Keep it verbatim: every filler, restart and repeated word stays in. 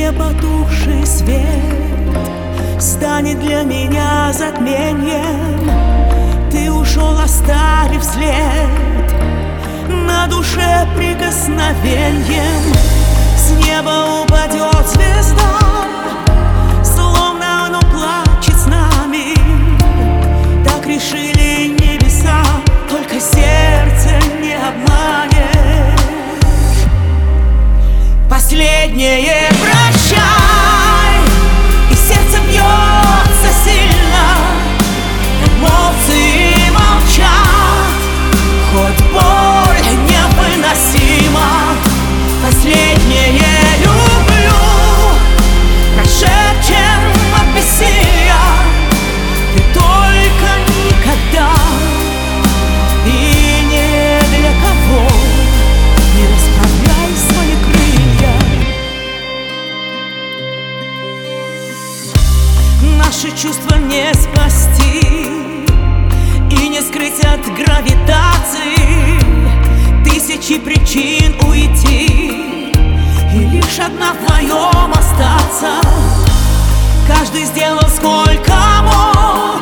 тишине потухший свет станет для меня затмением. Ты ушел, оставив след на душе прикосновением. С неба упадет звезда, словно оно плачет с нами. Так решили небеса, только сердце не обманешь. Последнее прощай, и сердце бьется сильно. Эмоции молчат, хоть боль невыносима. Последнее люблю, прошепчем от бессилия. Ты только никогда и ни для кого не расправляй свои крылья. Наши чувства не спасти и не скрыть от гравитации. Тысячи причин уйти и лишь одна вдвоем остаться. Каждый сделал сколько мог,